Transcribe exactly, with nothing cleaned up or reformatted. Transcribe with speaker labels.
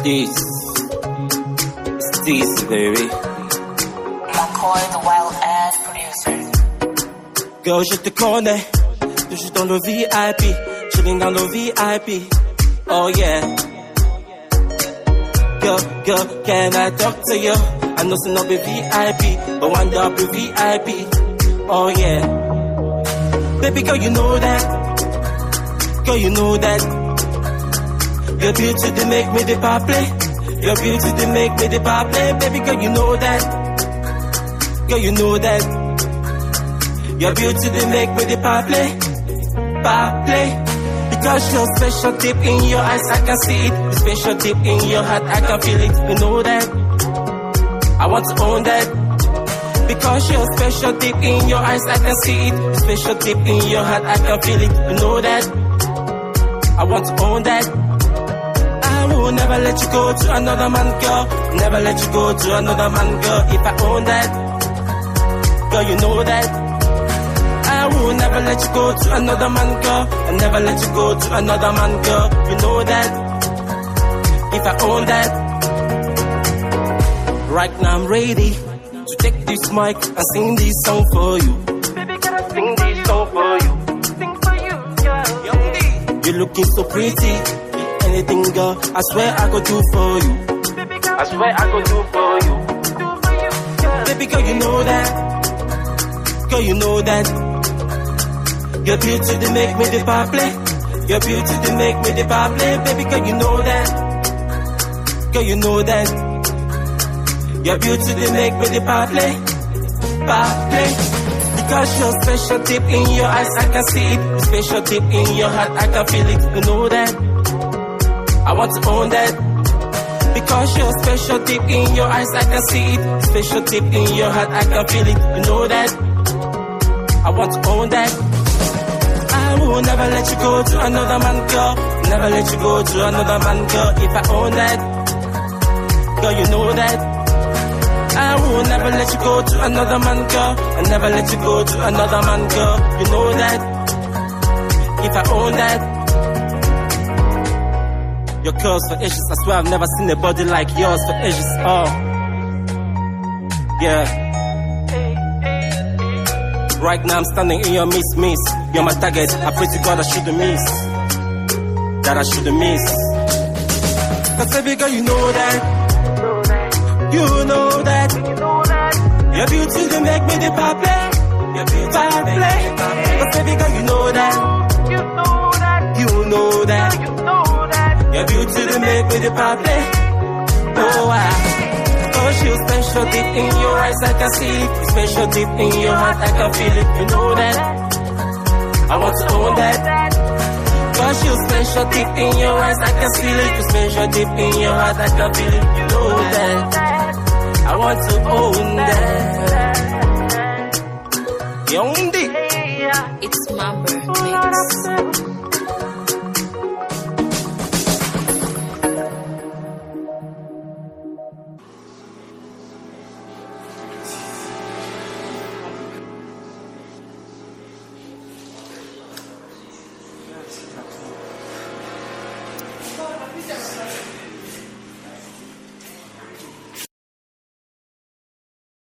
Speaker 1: This, this, baby.
Speaker 2: McCoy, the wild ass producer.
Speaker 1: Girl, je te connais. Toujours dans le V I P. Chilling dans le V I P. Oh yeah. Girl, girl, can I talk to you? I know it's not be V I P, but one day I'll be V I P. Oh yeah. Baby girl, you know that. Girl, you know that. Your beauty, they make me the power play. Your beauty, they make me the power play. Baby girl, you know that. Girl, you know that. Your beauty, they make me the power play. Power play. Because you're special deep in your eyes, I can see it. You're special deep in your heart, I can feel it. You know that. I want to own that. Because you're special deep in your eyes, I can see it. You're special deep in your heart, I can feel it. You know that. I want to own that. I will never let you go to another man, girl. Never let you go to another man, girl. If I own that, girl, you know that. I will never let you go to another man, girl. I never let you go to another man, girl. You know that. If I own that. Right now I'm ready to take this mic and sing this song for you.
Speaker 3: Baby, can I
Speaker 1: Sing this song for you.
Speaker 3: sing for you, girl?
Speaker 1: You're looking so pretty. Anything, girl, I swear I could do for you.
Speaker 3: Baby, girl,
Speaker 1: I swear I could do for you.
Speaker 3: do for you, girl.
Speaker 1: Baby girl, you know that. Girl, you know that. Your beauty, they make me the power play. Your beauty, they make me the power play. Baby girl, you know that. Girl, you know that. Your beauty, they make me the power play. Power play. Because you're special deep in your eyes, I can see it. You're special deep in your heart, I can feel it. You know that. I want to own that. Because you're special deep in your eyes, I can see it. You're special deep in your heart, I can feel it. You know that. I want to own that. I will never let you go to another man, girl. Never let you go to another man, girl. If I own that, girl, you know that. I will never let you go to another man, girl. I never let you go to another man, girl. You know that. If I own that. Your curls for ages, I swear I've never seen a body like yours for ages. Oh, yeah. Right now I'm standing in your miss, miss. You're my target, I pray to God I shouldn't miss. That I shouldn't miss. Cause baby girl, you know that. You know that. Your beauty, they make me the power play. Your beauty, power play. Cause baby girl, you know that.
Speaker 3: You know that.
Speaker 1: You know that.
Speaker 3: You know that.
Speaker 1: Your beauty, they make me the power play. Oh, wow. Cause you're special deep in your eyes, I can see it. Special deep in your heart, I can feel it. You know that. I want to own that. Cause you're special deep in your eyes, I can feel it. You're special deep in your heart, I can feel it. You know that. I want to own that. You own it.
Speaker 2: It's Mambo Mix.
Speaker 4: Yes.